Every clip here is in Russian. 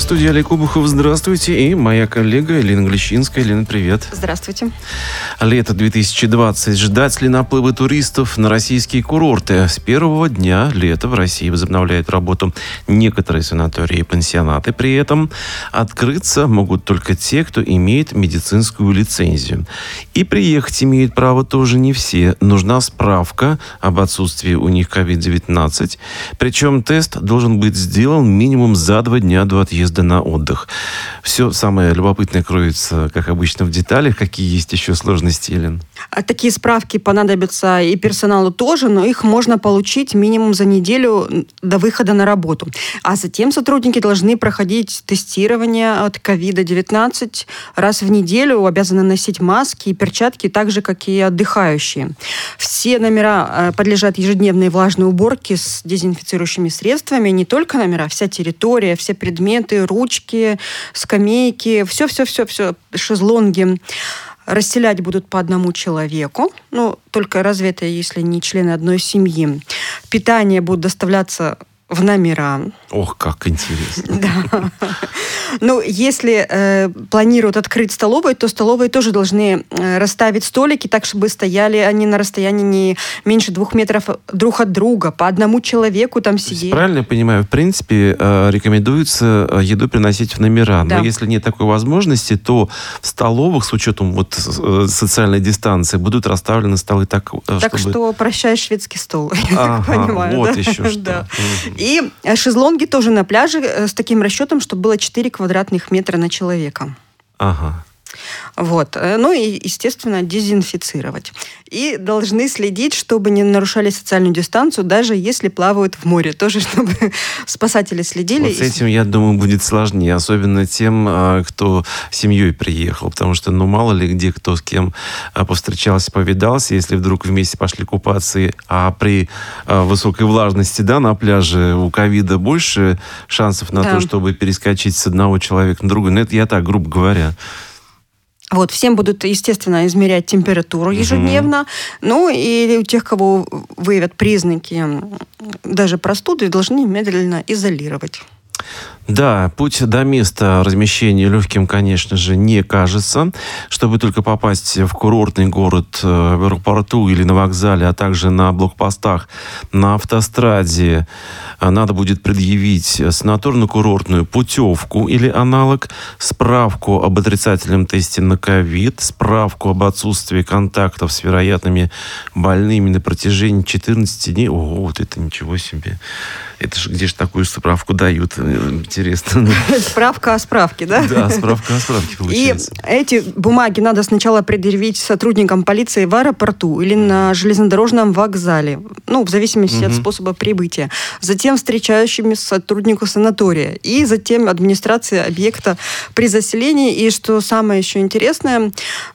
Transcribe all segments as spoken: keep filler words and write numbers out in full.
студии Олег Обухов, здравствуйте. И моя коллега Елена Глещинская. Елена, привет. Здравствуйте. Лето две тысячи двадцать. Ждать ли наплывы туристов на российские курорты? С первого дня лета в России возобновляют работу некоторые санатории и пансионаты. При этом открыться могут только те, кто имеет медицинскую лицензию. И приехать имеют право тоже не все. Нужна справка об отсутствии у них ковид девятнадцать. Причем тест должен быть сделан минимум за два дня до отъезда на отдых. Все самое любопытное кроется, как обычно, в деталях. Какие есть еще сложности, Елена? Такие справки понадобятся и персоналу тоже, но их можно получить минимум за неделю до выхода на работу. А затем сотрудники должны проходить тестирование от ковид девятнадцать раз в неделю, обязаны носить маски и перчатки, так же, как и отдыхающие. Все номера подлежат ежедневной влажной уборке с дезинфицирующими средствами. Не только номера, вся территория, все предметы, ручки, скамейки, все-все-все, шезлонги. Расселять будут по одному человеку. Ну, только разве это, если не члены одной семьи. Питание будет доставляться в номера. Ох, как интересно. Да. Ну, если э, планируют открыть столовые, то столовые тоже должны э, расставить столики так, чтобы стояли они на расстоянии не меньше двух метров друг от друга. По одному человеку там сидеть. Правильно я понимаю, в принципе, э, рекомендуется еду приносить в номера. Да. Но если нет такой возможности, то в столовых, с учетом вот, э, социальной дистанции, будут расставлены столы так, э, так чтобы... что прощай шведский стол, я ага, так понимаю. Вот да? еще что. Да. И шезлонги тоже на пляже с таким расчетом, чтобы было четыре квадратных метра на человека. Ага. Вот. Ну и, естественно, дезинфицировать. И должны следить, чтобы не нарушали социальную дистанцию, даже если плавают в море. Тоже, чтобы спасатели следили. Вот с этим, я думаю, будет сложнее. Особенно тем, кто семьей приехал. Потому что, ну, мало ли где кто с кем повстречался, повидался. Если вдруг вместе пошли купаться, а при высокой влажности, да, на пляже у ковида больше шансов на да. то, чтобы перескочить с одного человека на другой. Но это я так, грубо говоря. Вот, всем будут, естественно, измерять температуру ежедневно. Mm-hmm. Ну, и у тех, кого выявят признаки даже простуды, должны немедленно изолировать. Да, путь до места размещения легким, конечно же, не кажется. Чтобы только попасть в курортный город в аэропорту или на вокзале, а также на блокпостах, на автостраде, надо будет предъявить санаторно-курортную путевку или аналог, справку об отрицательном тесте на ковид, справку об отсутствии контактов с вероятными больными на протяжении четырнадцати дней. Ого, вот это ничего себе. Это же где же такую справку дают? Интересно. Справка о справке, да? Да, справка о справке получается. И эти бумаги надо сначала предъявить сотрудникам полиции в аэропорту или на железнодорожном вокзале, ну, в зависимости угу. от способа прибытия. Затем встречающими сотруднику санатория. И затем администрации объекта при заселении. И что самое еще интересное,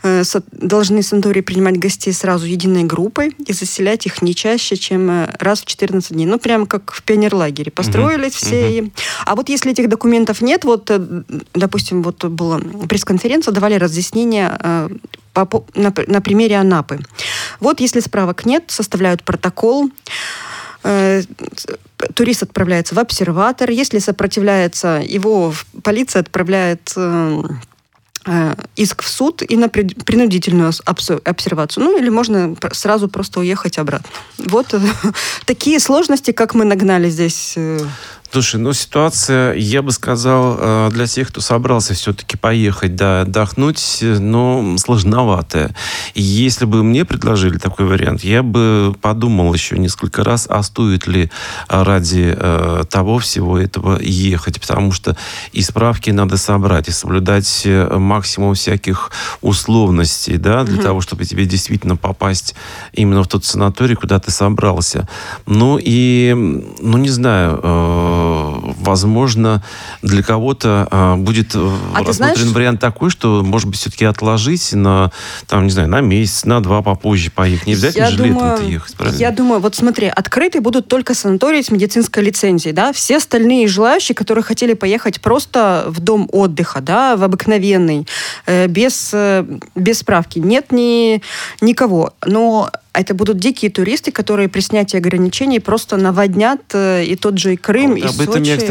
должны санатории принимать гостей сразу единой группой и заселять их не чаще, чем раз в четырнадцать дней. Ну, прямо как в пионерлагере. Построились угу. все. Угу. А вот если этих документов нет, вот, допустим, вот была пресс-конференция, давали разъяснения э, по, на, на примере Анапы. Вот если справок нет, составляют протокол, э, турист отправляется в обсерватор, если сопротивляется, его полиция отправляет... Э, иск в суд и на принудительную обсервацию. Ну, или можно сразу просто уехать обратно. Вот такие сложности, как мы нагнали здесь. Слушай, ну ситуация, я бы сказал, для тех, кто собрался все-таки поехать, да, отдохнуть, но сложноватая. И если бы мне предложили такой вариант, я бы подумал еще несколько раз, а стоит ли ради э, того всего этого ехать, потому что и справки надо собрать, и соблюдать максимум всяких условностей, да, для mm-hmm. того, чтобы тебе действительно попасть именно в тот санаторий, куда ты собрался. Ну и, ну не знаю, э, возможно, для кого-то а, будет а рассмотрен знаешь... вариант такой, что, может быть, все-таки отложить на, там, не знаю, на месяц, на два попозже поехать. Не обязательно я же думаю, летом-то ехать, правильно? Я думаю, вот смотри, открыты будут только санатории с медицинской лицензией, да, все остальные желающие, которые хотели поехать просто в дом отдыха, да, в обыкновенный, э, без, э, без справки, нет ни, никого, но это будут дикие туристы, которые при снятии ограничений просто наводнят э, и тот же и Крым, вот и об Сочи. этом я, кстати,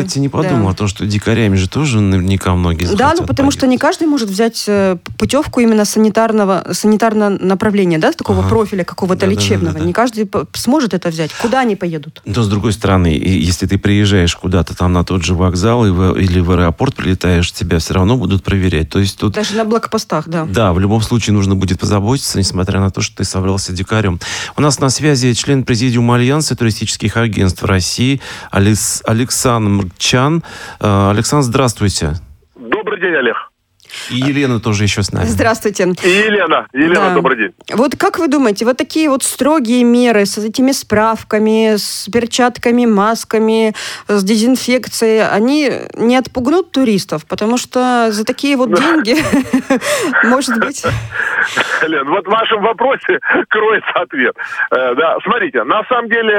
кстати, не подумал да. о том, что дикарями же тоже наверняка многие захотят Да, ну потому поехать. что не каждый может взять путевку именно санитарного, санитарного направления, да, такого ага. профиля какого-то да, лечебного. Да, да, да. Не каждый сможет это взять. Куда они поедут? Но с другой стороны, если ты приезжаешь куда-то там на тот же вокзал или в аэропорт прилетаешь, тебя все равно будут проверять. То есть тут... Даже на блокпостах, да. Да, в любом случае нужно будет позаботиться, несмотря на то, что ты собрался дикарем. У нас на связи член президиума Альянса туристических агентств России Алекс... Александр Чан. Александр, здравствуйте. Добрый день, Олег. И Елена тоже еще с нами. Здравствуйте. И Елена. Елена, да. Добрый день. Вот как вы думаете, вот такие вот строгие меры с этими справками, с перчатками, масками, с дезинфекцией, они не отпугнут туристов? Потому что за такие вот деньги, может быть... Лен, вот в вашем вопросе кроется ответ. Да, смотрите, на самом деле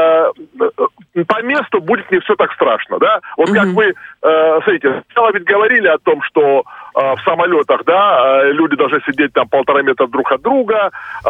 по месту будет не все так страшно, да? Вот как вы, смотрите, сначала ведь говорили о том, что в самолетах, да, люди должны сидеть там полтора метра друг от друга,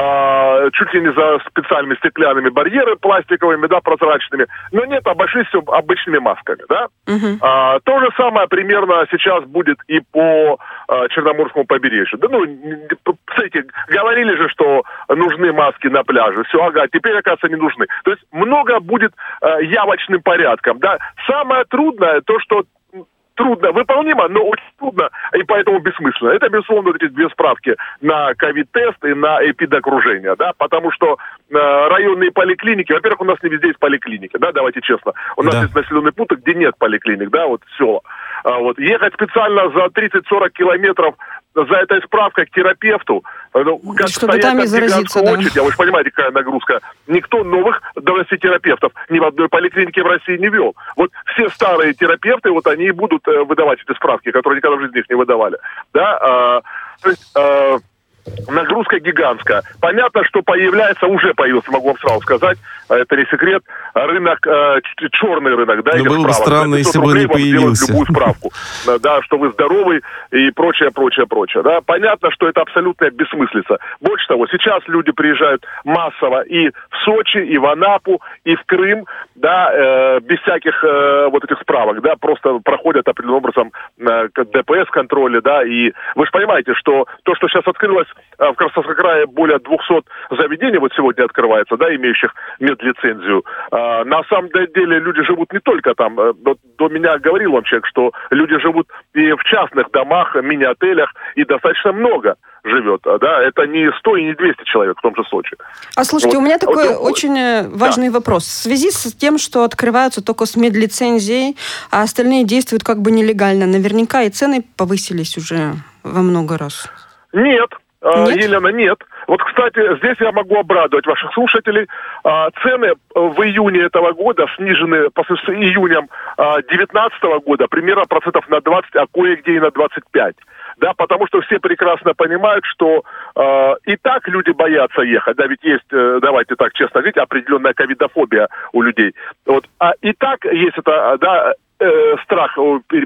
чуть ли не за специальными стеклянными барьерами пластиковыми, да, прозрачными. Но нет, обошлись все обычными масками, да. Uh-huh. А, то же самое примерно сейчас будет и по а, Черноморскому побережью. Да, ну, кстати, говорили же, что нужны маски на пляже. Все, ага, теперь, оказывается, не нужны. То есть много будет а, явочным порядком, да. Самое трудное, то, что трудно выполнимо, но очень трудно и поэтому бессмысленно. Это, безусловно, эти две справки на ковид-тест и на эпидокружение, да, потому что э, районные поликлиники, во-первых, у нас не везде есть поликлиники, да, давайте честно. У нас да. есть населенные пункты, где нет поликлиник, да, вот села. А, вот. Ехать специально за тридцать-сорок километров за этой справкой к терапевту, ну, как чтобы там и заразиться, да. очередь, а вы же понимаете, какая нагрузка. Никто новых терапевтов ни в одной поликлинике в России не вел. Вот все старые терапевты, вот они и будут э, выдавать эти справки, которые никогда в жизни их не выдавали. Да? А, то есть... А, нагрузка гигантская. Понятно, что появляется, уже появился, могу вам сразу сказать, это не секрет, рынок, э, черный рынок, да, но было бы странно, если бы не появился. Любую справку, да, что вы здоровый и прочее, прочее, прочее, да. Понятно, что это абсолютная бессмыслица. Больше того, сейчас люди приезжают массово и в Сочи, и в Анапу, и в Крым, да, э, без всяких э, вот этих справок, да, просто проходят определенным образом э, ДПС-контроли, да, и вы же понимаете, что то, что сейчас открылось в Краснодарском крае более двухсот заведений вот сегодня открывается, да, имеющих медлицензию. А, на самом деле люди живут не только там. До, до меня говорил вам человек, что люди живут и в частных домах, мини-отелях, и достаточно много живет, да, это не сто и не двести человек в том же Сочи. А слушайте, вот. У меня такой вот, очень важный да. вопрос. В связи с тем, что открываются только с медлицензией, а остальные действуют как бы нелегально, наверняка и цены повысились уже во много раз. Нет. Нет? Елена, нет. Вот, кстати, здесь я могу обрадовать ваших слушателей. Цены в июне этого года снижены по с июнем две тысячи девятнадцатого года примерно процентов на двадцать, а кое-где и на двадцать пять. Да, потому что все прекрасно понимают, что э, и так люди боятся ехать. Да, ведь есть, э, давайте так честно говорить, определенная ковидофобия у людей. Вот, а и так есть это, да, Э, страх.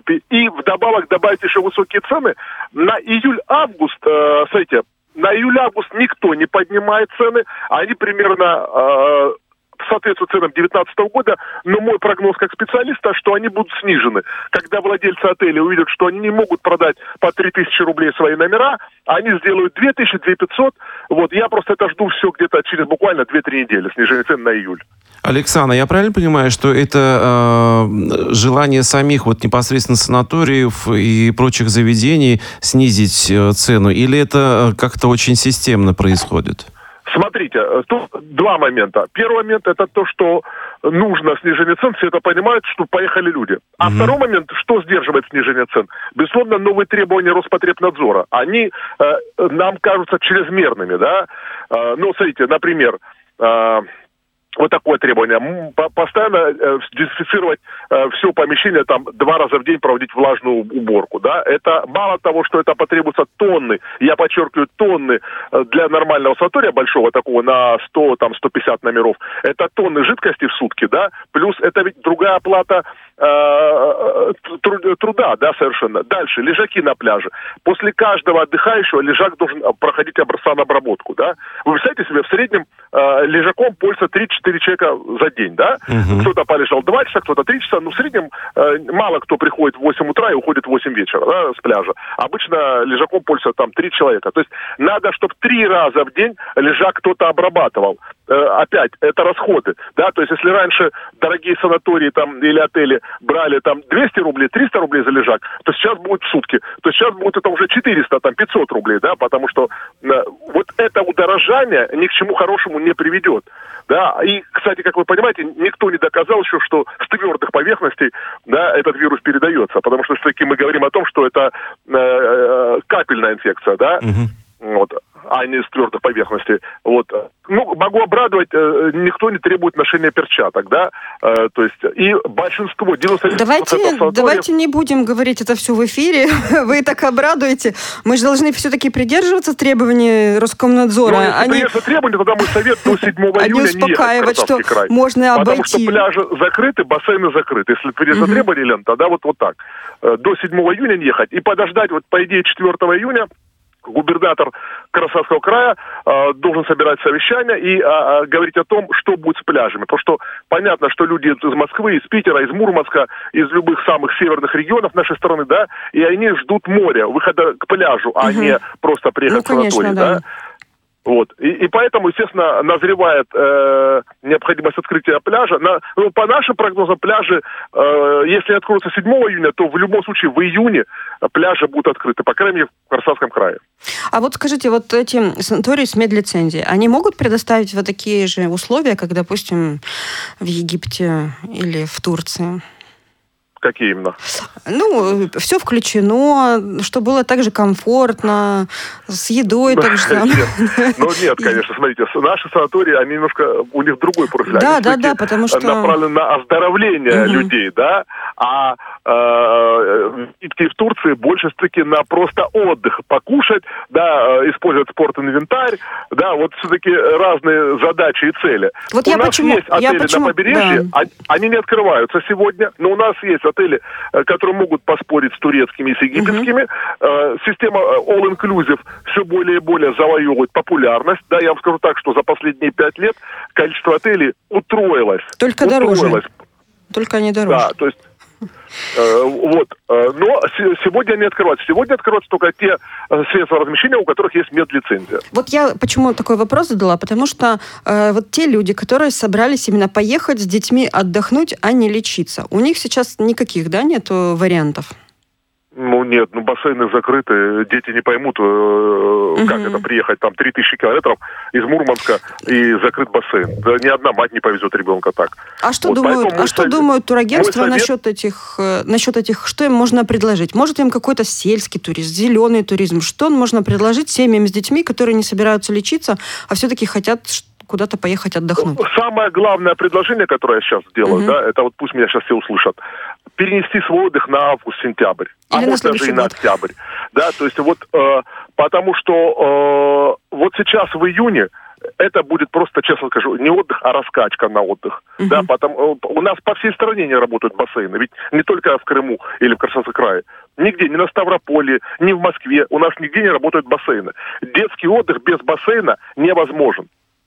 И вдобавок добавить еще высокие цены. На июль-август, э, смотрите, на июль-август никто не поднимает цены. Они примерно э, соответствуют ценам две тысячи девятнадцатого года, но мой прогноз как специалиста, что они будут снижены. Когда владельцы отеля увидят, что они не могут продать по три тысячи рублей свои номера, они сделают две тысячи, две тысячи пятьсот. Вот, я просто это жду все где-то через буквально две-три недели, снижение цен на июль. Александр, я правильно понимаю, что это э, желание самих вот непосредственно санаториев и прочих заведений снизить э, цену, или это как-то очень системно происходит? Смотрите, тут два момента. Первый момент — это то, что нужно снижение цен, все это понимают, что поехали люди. А угу. второй момент, что сдерживает снижение цен? Безусловно, новые требования Роспотребнадзора. Они э, нам кажутся чрезмерными, да. Э, ну, смотрите, например, э, вот такое требование. Постоянно э, дезинфицировать э, все помещение, там, два раза в день проводить влажную уборку, да. Это мало того, что это потребуется тонны, я подчеркиваю, тонны э, для нормального санатория большого такого на сто, там, сто пятьдесят номеров. Это тонны жидкости в сутки, да. Плюс это ведь другая оплата э, труда, да, совершенно. Дальше, лежаки на пляже. После каждого отдыхающего лежак должен проходить санобработку, да. Вы представляете себе, в среднем э, лежаком пользуются три-четыре человека за день, да. Uh-huh. Кто-то полежал два часа, кто-то три часа, но в среднем э, мало кто приходит в восемь утра и уходит в восемь вечера, да, с пляжа. Обычно лежаком пользуются там три человека. То есть надо, чтобы три раза в день лежак кто-то обрабатывал. Э, опять, это расходы, да, то есть если раньше дорогие санатории там или отели брали там двести рублей, триста рублей за лежак, то сейчас будет в сутки, то сейчас будет это уже четыреста, там пятьсот рублей, да, потому что э, вот это удорожание ни к чему хорошему не приведет, да, и, кстати, как вы понимаете, никто не доказал еще, что с твердых поверхностей, да, этот вирус передается, потому что все-таки мы говорим о том, что это э, э, капельная инфекция, да, угу. вот, а не с твердых поверхностей. Вот. Ну, могу обрадовать, э, никто не требует ношения перчаток, да, э, то есть, и большинство, девяносто девять процентов давайте, санаториев... давайте не будем говорить это все в эфире, вы так обрадуете. Мы же должны все-таки придерживаться требований Роскомнадзора. Ну, если они... придерживаться требований, тогда мой совет до седьмого июня не ехать в Краснодарский край. Можно обойти. Потому что пляжи закрыты, бассейны закрыты. Если придерживаться угу. требований, Лен, тогда вот, вот так. До седьмого июня не ехать. И подождать, вот по идее, четвёртого июня губернатор Краснодарского края э, должен собирать совещание и э, говорить о том, что будет с пляжами. Потому что понятно, что люди из Москвы, из Питера, из Мурманска, из любых самых северных регионов нашей страны, да, и они ждут моря, выхода к пляжу, а угу. не просто приехать ну, в санаторий, да. да. Вот. И, и поэтому, естественно, назревает э, необходимость открытия пляжа. На, ну, по нашим прогнозам, пляжи, э, если откроются седьмого июня, то в любом случае в июне пляжи будут открыты, по крайней мере, в Краснодарском крае. А вот скажите, вот эти санатории с медлицензией, они могут предоставить вот такие же условия, как, допустим, в Египте или в Турции? Какие именно? Ну, все включено, что было так же комфортно, с едой так же. Ну, нет, конечно, смотрите, наши санатории, они немножко, у них другой профиль. Да, да, да, потому что... направлены на оздоровление людей, да, а и в Турции больше все-таки на просто отдых, покушать, да, использовать спортинвентарь, да, вот все-таки разные задачи и цели. Вот у я нас почему... есть отели я почему... на побережье, да. они не открываются сегодня, но у нас есть отели, которые могут поспорить с турецкими и с египетскими. Uh-huh. Система all-inclusive все более и более завоевывает популярность. Да, я вам скажу так, что за последние пять лет количество отелей утроилось. Только утроилось. дороже. Только они дороже. Да, то есть Э, вот. Но сегодня они открываются. Сегодня открываются только те средства размещения, у которых есть медлицензия. Вот я почему такой вопрос задала, потому что э, вот те люди, которые собрались именно поехать с детьми отдохнуть, а не лечиться, у них сейчас никаких, да, нету вариантов? Ну, нет, ну, бассейны закрыты, дети не поймут, э, как uh-huh. это приехать, там, три тысячи километров из Мурманска и закрыт бассейн. Да ни одна мать не повезет ребенка так. А что вот, думают, а что совет, думают турагентства совет... насчет этих, насчет этих, что им можно предложить? Может им какой-то сельский туризм, зеленый туризм? Что можно предложить семьям с детьми, которые не собираются лечиться, а все-таки хотят куда-то поехать отдохнуть? Самое главное предложение, которое я сейчас сделаю, uh-huh. да, это вот пусть меня сейчас все услышат, перенести свой отдых на август-сентябрь, а может даже и на октябрь. Да, то есть вот э, потому что э, вот сейчас в июне это будет просто, честно скажу, не отдых, а раскачка на отдых. Uh-huh. Да, потому, у нас по всей стране не работают бассейны, ведь не только в Крыму или в Краснодарском крае. Нигде, ни на Ставрополе, ни в Москве у нас нигде не работают бассейны. Детский отдых без бассейна невозможен.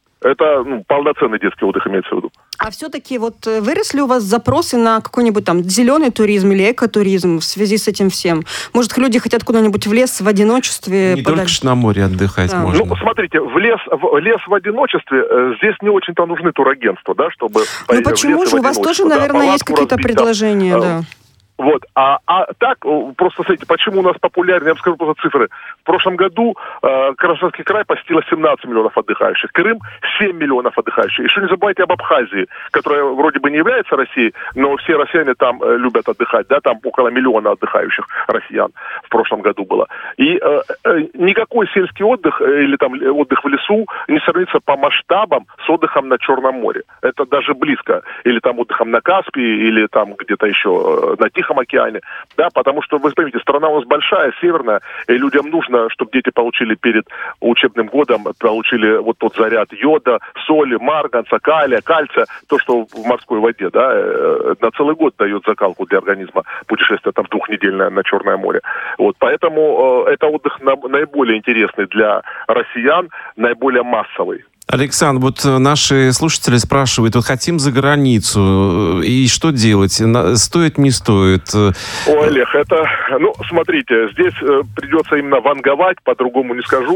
Это ну, полноценный детский отдых имеется в виду. А все-таки вот выросли у вас запросы на какой-нибудь там зеленый туризм или экотуризм в связи с этим всем? Может, люди хотят куда-нибудь в лес в одиночестве? Не подальше? Только на море отдыхать да. можно. Ну, смотрите, в лес, в лес в одиночестве, э, здесь не очень-то нужны турагентства, да, чтобы... Ну почему же? У вас тоже, да, наверное, есть какие-то разбить, предложения, да. да. Вот. А, а так, просто смотрите, почему у нас популярнее, я вам скажу просто цифры. В прошлом году э, Краснодарский край посетило семнадцать миллионов отдыхающих, Крым семь миллионов отдыхающих. Еще не забывайте об Абхазии, которая вроде бы не является Россией, но все россияне там э, любят отдыхать, да, там около миллиона отдыхающих россиян в прошлом году было. И э, э, никакой сельский отдых э, или там отдых в лесу не сравнится по масштабам с отдыхом на Черном море. Это даже близко. Или там отдыхом на Каспии, или там где-то еще э, на Тихом Тихом океане, да, потому что, вы поймите, страна у нас большая, северная, и людям нужно, чтобы дети получили перед учебным годом, получили вот тот заряд йода, соли, марганца, калия, кальция, то, что в морской воде, да, на целый год дает закалку для организма путешествие там двухнедельное на Черное море. Вот, поэтому э, это отдых на, наиболее интересный для россиян, наиболее массовый. Александр, вот наши слушатели спрашивают, вот хотим за границу, и что делать? Стоит, не стоит? О, Олег, это, ну, смотрите, здесь э, придется именно ванговать, по-другому не скажу.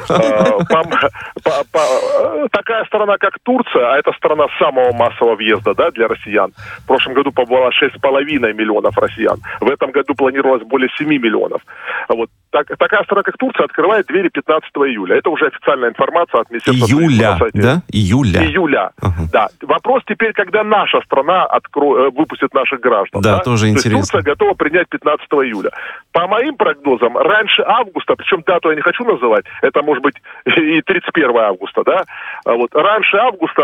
Такая страна, как Турция, а это страна самого массового въезда, да, для россиян. В прошлом году побывало шесть с половиной миллионов россиян. В этом году планировалось более семи миллионов. Вот. Так, такая страна, как Турция, открывает двери пятнадцатого июля. Это уже официальная информация от Министерства Июля, да? Июля. Июля, uh-huh. да. Вопрос теперь, когда наша страна откро... выпустит наших граждан. Да, да? Тоже То интересно. Есть Турция готова принять пятнадцатого июля. По моим прогнозам, раньше августа, причем дату я не хочу называть, это может быть и тридцать первого августа, да? Вот, раньше августа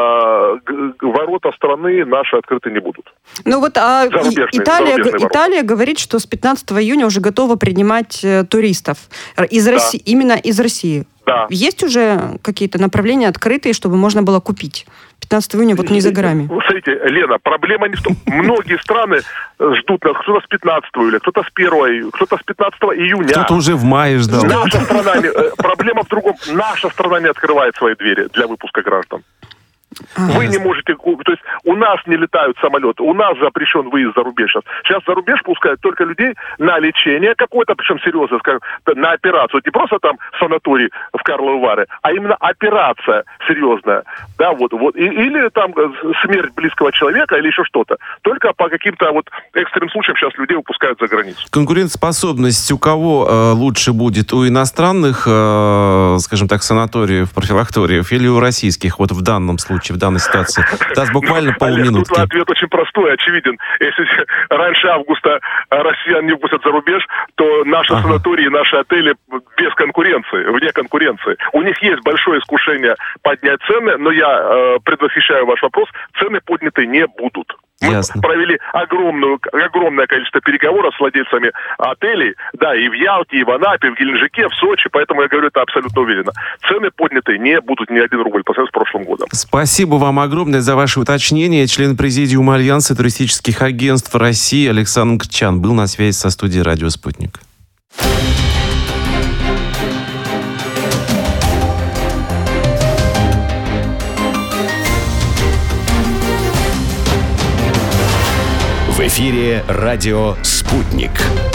э, ворота страны наши открыты не будут. Ну вот а Италия, Италия говорит, что с пятнадцатого июня уже готова принимать э, туристов из да. России, именно из России. Да. Есть уже какие-то направления открытые, чтобы можно было купить? пятнадцатого июня вот не за горами. Вы смотрите, Лена, проблема не в том. Многие страны ждут нас, кто-то с пятнадцатого июля, кто-то с первого, кто-то с пятнадцатого июня. Кто-то уже в мае ждал. Наша страна, проблема в другом. Наша страна не открывает свои двери для выпуска граждан. Ага. Вы не можете, то есть у нас не летают самолеты, у нас запрещен выезд за рубеж. Сейчас, сейчас за рубеж пускают только людей на лечение какое-то, причем серьезно, скажем, на операцию. Не просто там санаторий в Карловы Вары, а именно операция серьезная. Да, вот, вот. И, или там смерть близкого человека, или еще что-то. Только по каким-то вот экстренным случаям сейчас людей выпускают за границу. Конкурентоспособность у кого э, лучше будет? У иностранных, э, скажем так, санаториев, профилакториев или у российских, вот в данном случае? В данной ситуации. Даст буквально полминутки. Олег, ответ очень простой, очевиден. Если раньше августа россиян не выпустят за рубеж, то наши ага. санатории, наши отели без конкуренции, вне конкуренции. У них есть большое искушение поднять цены, но я э, предвосхищаю ваш вопрос, цены подняты не будут. Мы Ясно. провели огромную, огромное количество переговоров с владельцами отелей, да, и в Ялте, и в Анапе, и в Геленджике, в Сочи, поэтому я говорю это абсолютно уверенно. Цены подняты не будут ни один рубль по сравнению с прошлым годом. Спасибо вам огромное за ваше уточнение. Член Президиума Альянса туристических агентств России Александр Чан был на связи со студией «Радио Спутник». В эфире радио «Спутник».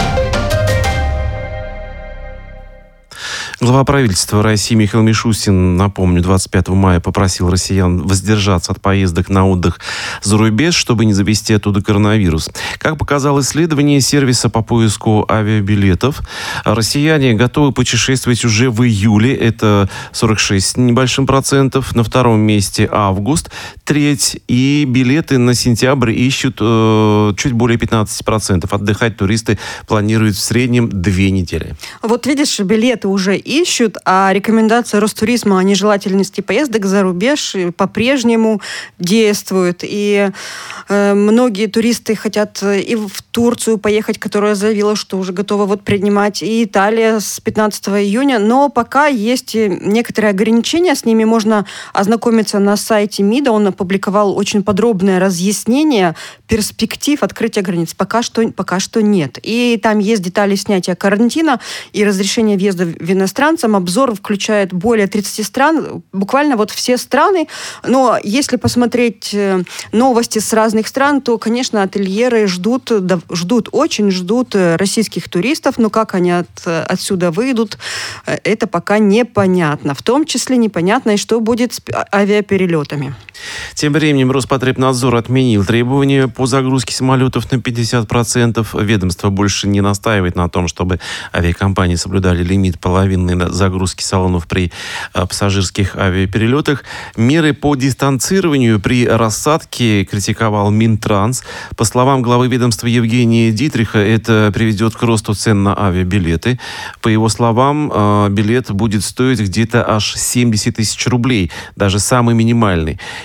Глава правительства России Михаил Мишустин, напомню, двадцать пятого мая попросил россиян воздержаться от поездок на отдых за рубеж, чтобы не завезти оттуда коронавирус. Как показало исследование сервиса по поиску авиабилетов, россияне готовы путешествовать уже в июле, это сорок шесть с небольшим процентов, на втором месте август, треть, и билеты на сентябрь ищут э, чуть более пятнадцать процентов. Отдыхать туристы планируют в среднем две недели. Вот видишь, билеты уже ищут, а рекомендация Ростуризма о нежелательности поездок за рубеж по-прежнему действует. И э, многие туристы хотят и в Турцию поехать, которая заявила, что уже готова вот принимать, и Италия с пятнадцатого июня. Но пока есть некоторые ограничения, с ними можно ознакомиться на сайте МИДа. Он опубликовал очень подробное разъяснение перспектив открытия границ. Пока что, пока что нет. И там есть детали снятия карантина и разрешения въезда в иностранцам. Обзор включает более тридцати стран, буквально вот все страны. Но если посмотреть новости с разных стран, то, конечно, ательеры ждут, ждут, очень ждут российских туристов, но как они от, отсюда выйдут, это пока непонятно. В том числе непонятно, и что будет с авиаперелетами. Тем временем Роспотребнадзор отменил требования по загрузке самолетов на пятьдесят процентов. Ведомство больше не настаивает на том, чтобы авиакомпании соблюдали лимит половины загрузки салонов при пассажирских авиаперелетах. Меры по дистанцированию при рассадке критиковал Минтранс. По словам главы ведомства Евгения Дитриха, это приведет к росту цен на авиабилеты. По его словам, билет будет стоить где-то аж семьдесят тысяч рублей, даже самый минимальный.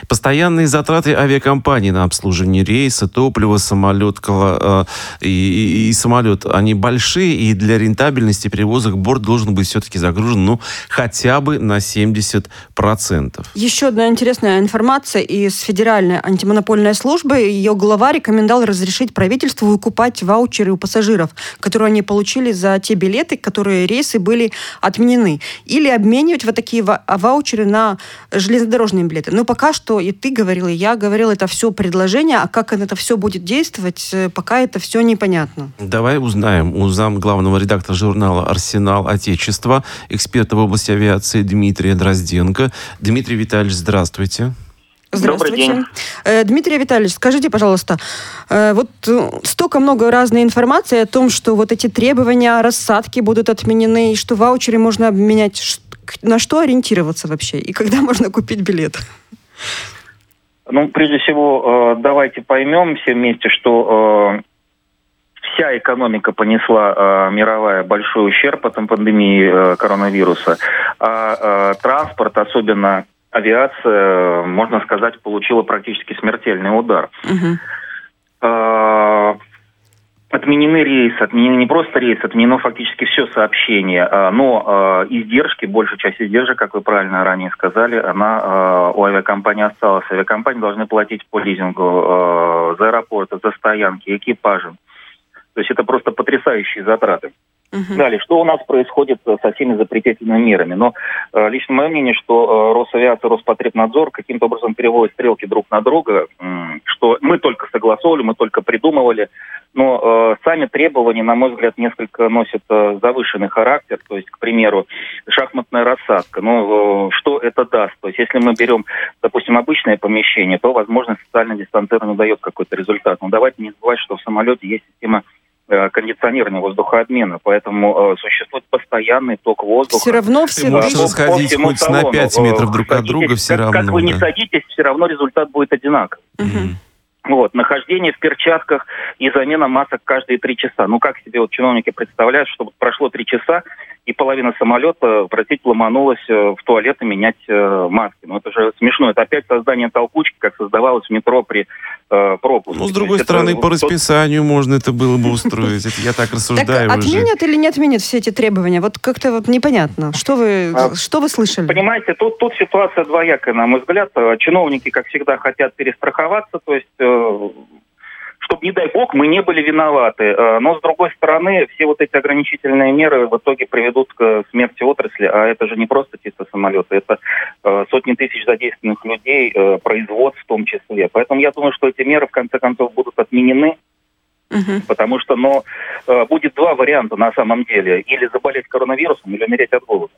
Постоянные затраты авиакомпании на обслуживание рейса, топливо, самолет э, и, и, и самолет, они большие, и для рентабельности перевозок борт должен быть все-таки загружен, ну, хотя бы на семьдесят процентов. Еще одна интересная информация из Федеральной антимонопольной службы. Ее глава рекомендовал разрешить правительству выкупать ваучеры у пассажиров, которые они получили за те билеты, которые рейсы были отменены. Или обменивать вот такие ва- ваучеры на железнодорожные билеты. Но пока что и ты говорила, и я говорила, это все предложение, а как это все будет действовать, пока это все непонятно. Давай узнаем у зам главного редактора журнала «Арсенал Отечества», эксперта в области авиации Дмитрия Дрозденко. Дмитрий Витальевич, здравствуйте. Здравствуйте. Дмитрий Витальевич, скажите, пожалуйста, вот столько много разной информации о том, что вот эти требования рассадки будут отменены, и что ваучеры можно обменять. На что ориентироваться вообще? И когда можно купить билет? Ну, прежде всего, давайте поймем все вместе, что вся экономика понесла мировая большой ущерб от пандемии коронавируса, а транспорт, особенно авиация, можно сказать, получила практически смертельный удар. Uh-huh. Отменены рейсы, отменены не просто рейсы, отменено фактически все сообщение, но издержки, большая часть издержек, как вы правильно ранее сказали, она у авиакомпании осталась. Авиакомпании должны платить по лизингу за аэропорты, за стоянки, экипажи. То есть это просто потрясающие затраты. Uh-huh. Далее, что у нас происходит со всеми запретительными мерами? Но э, лично мое мнение, что э, Росавиация, Роспотребнадзор каким-то образом переводят стрелки друг на друга, э, что мы только согласовывали, мы только придумывали, но э, сами требования, на мой взгляд, несколько носят э, завышенный характер. То есть, к примеру, шахматная рассадка. Ну, э, что это даст? То есть, если мы берем, допустим, обычное помещение, то, возможно, социальное дистанцирование дает какой-то результат. Но давайте не забывать, что в самолете есть система кондиционирования, воздухообмена, поэтому э, существует постоянный ток воздуха. Все равно все... Ты можешь расходить хоть салону. На пять метров друг от друга, все как, равно. Как вы да. не садитесь, все равно результат будет одинаковый. Угу. Вот, нахождение в перчатках и замена масок каждые три часа. Ну, как себе вот чиновники представляют, чтобы прошло три часа, и половина самолета, простите, ломанулась в туалет и менять э, маски. Ну, это же смешно. Это опять создание толкучки, как создавалось в метро при э, пропуске. Ну, с другой стороны, это, по расписанию вот, можно это было бы устроить. Это я так рассуждаю так, уже. Отменят или не отменят все эти требования? Вот как-то вот непонятно. Что вы, а, что вы слышали? Понимаете, тут, тут ситуация двоякая, на мой взгляд. Чиновники, как всегда, хотят перестраховаться, то есть... Э, чтобы, не дай бог, мы не были виноваты. Но, с другой стороны, все вот эти ограничительные меры в итоге приведут к смерти отрасли. А это же не просто чисто самолеты, это сотни тысяч задействованных людей, производств в том числе. Поэтому я думаю, что эти меры, в конце концов, будут отменены. Uh-huh. Потому что, но будет два варианта на самом деле. Или заболеть коронавирусом, или умереть от голода.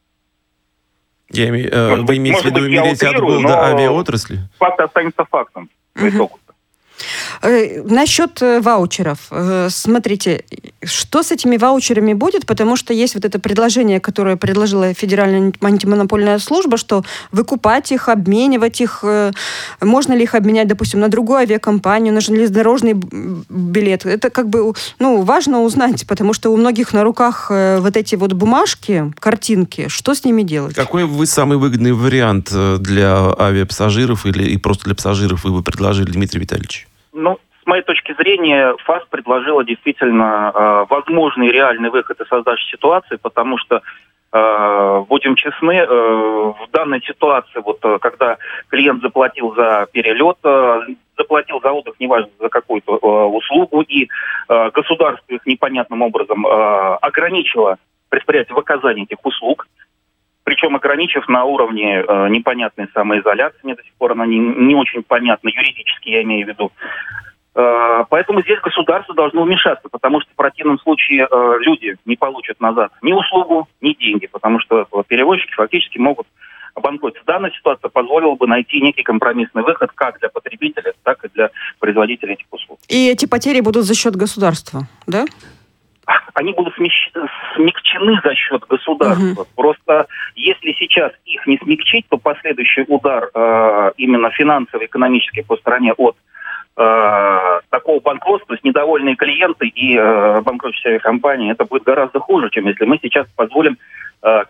Я име... может, Вы имеете в виду умереть от голода авиаотрасли? Факт останется фактом по итогу. Насчет ваучеров. Смотрите, что с этими ваучерами будет, потому что есть вот это предложение, которое предложила Федеральная антимонопольная служба, что выкупать их, обменивать их, можно ли их обменять, допустим, на другую авиакомпанию, на железнодорожный билет. Это как бы, ну, важно узнать, потому что у многих на руках вот эти вот бумажки, картинки, что с ними делать? Какой вы самый выгодный вариант для авиапассажиров или и просто для пассажиров вы бы предложили, Дмитрий Витальевич? Ну, с моей точки зрения, ФАС предложила действительно э, возможный реальный выход из создавшейся ситуации, потому что, э, будем честны, э, в данной ситуации, вот э, когда клиент заплатил за перелет, э, заплатил за отдых, неважно за какую-то э, услугу, и э, государство их непонятным образом э, ограничило предприятие в оказании этих услуг, причем ограничив на уровне э, непонятной самоизоляции, мне до сих пор она не, не очень понятна, юридически я имею в виду. Э, поэтому здесь государство должно вмешаться, потому что в противном случае э, люди не получат назад ни услугу, ни деньги, потому что э, перевозчики фактически могут обанкротиться. Данная ситуация позволила бы найти некий компромиссный выход как для потребителя, так и для производителей этих услуг. И эти потери будут за счет государства, да? Они будут смещ... смягчены за счет государства. Uh-huh. Просто если сейчас их не смягчить, то последующий удар э, именно финансовый, экономический по стране от э, такого банкротства, то есть недовольные клиенты и э, банкротящие компании, это будет гораздо хуже, чем если мы сейчас позволим э,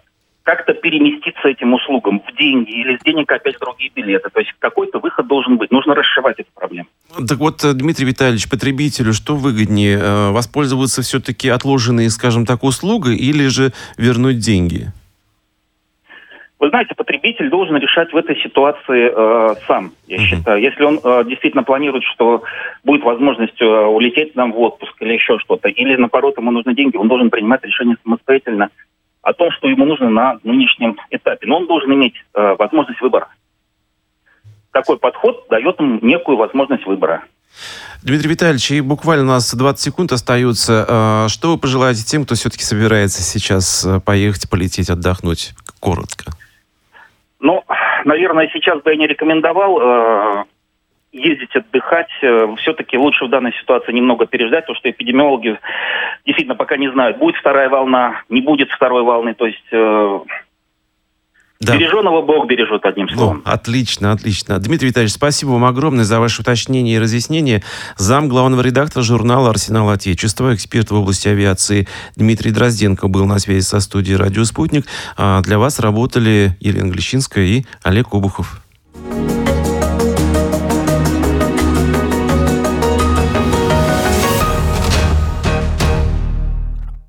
как-то переместиться этим услугам в деньги или с денег опять в другие билеты. То есть какой-то выход должен быть. Нужно расшивать эту проблему. Так вот, Дмитрий Витальевич, потребителю что выгоднее? Воспользоваться все-таки отложенной, скажем так, услугой или же вернуть деньги? Вы знаете, потребитель должен решать в этой ситуации э, сам, я uh-huh. считаю. Если он э, действительно планирует, что будет возможность э, улететь нам в отпуск или еще что-то, или наоборот ему нужны деньги, он должен принимать решение самостоятельно о том, что ему нужно на нынешнем этапе. Но он должен иметь э, возможность выбора. Такой подход дает ему некую возможность выбора. Дмитрий Витальевич, и буквально у нас двадцать секунд остается. Что вы пожелаете тем, кто все-таки собирается сейчас поехать, полететь, отдохнуть? Коротко. Ну, наверное, сейчас бы я не рекомендовал э, ездить отдыхать. Все-таки лучше в данной ситуации немного переждать, потому что эпидемиологи действительно пока не знают, будет вторая волна, не будет второй волны. То есть э, да. береженого Бог бережет, одним словом. Ну, отлично, отлично. Дмитрий Витальевич, спасибо вам огромное за ваше уточнение и разъяснение. Зам главного редактора журнала «Арсенал Отечества», эксперт в области авиации Дмитрий Дрозденко был на связи со студией «Радио Спутник». А для вас работали Елена Глещинская и Олег Обухов.